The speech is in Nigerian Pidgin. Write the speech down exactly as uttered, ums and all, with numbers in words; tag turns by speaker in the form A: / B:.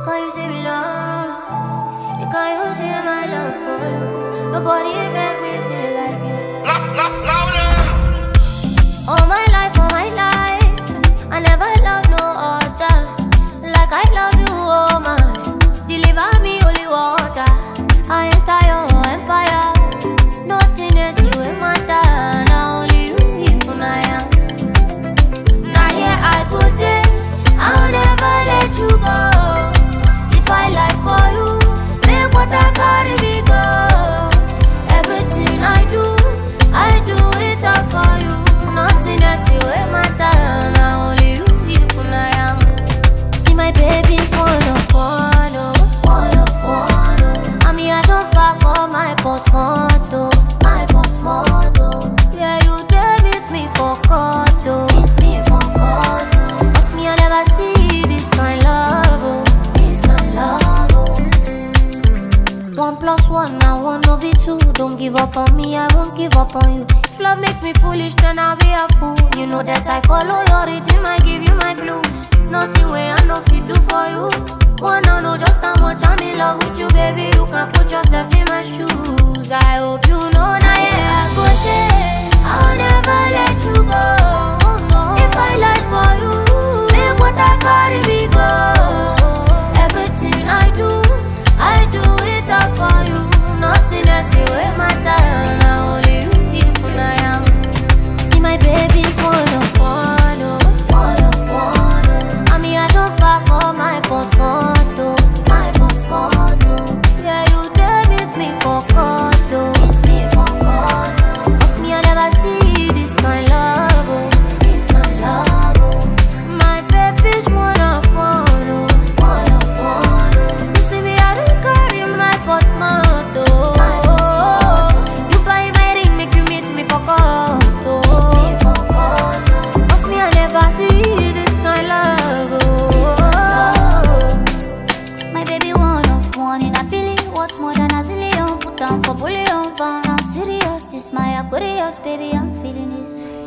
A: Can you say me love? Can you say my love for you? Nobody make me feel like you. All my life, all my life, I never loved no other like I love you, oh my. Deliver me holy water. I enter your empire. Nothing else you ain't matter. Now only you if I am. Now here I go there. I'll never let you go. If I lie for you, make what I carry me go. Everything I do, I do it all for you. Nothing else you ain't matter. Now only you if I am. See my baby's one of one, oh, one of one, oh. I mean I don't pack all my portfolio, my portfolio. Yeah, you dare meet me for court, oh. Meet me for court, oh. Cause me I never see this kind love, oh. This kind love, oh. One plus one, now one no be two. Don't give up on me, I won't give up on you. If love makes me foolish, then I'll be a fool. You know that I follow your rhythm, I give you my blues. Nothing way I know fit do for you. Wanna know just how much I'm in love with you, baby. You can put yourself in my shoes. I hope you know now, yeah, I go there. I'll never let you go. If I lie for you, make what I carry me go. Everything I do, I do it all for you. Nothing else you ain't matter. Now only you if I am. See my baby's one of one, oh, one of one, oh. I mean I don't pack all my portfolio, my portfolio. Yeah, you dare meet me for court, oh. Meet me for court, oh. Cause me I never see this kind love, oh. This kind love, oh. My baby's one of one, oh, one of one, oh. You see me I don't carry my portfolio. You buy my ring, make you meet me for court, oh. Meet me for court, oh. Cause me I never see this kind love, oh. My baby one of one in a billion. What's more than a zillion? Put down for bullion. I'm serious, this my Aquarius, baby, I'm feeling this.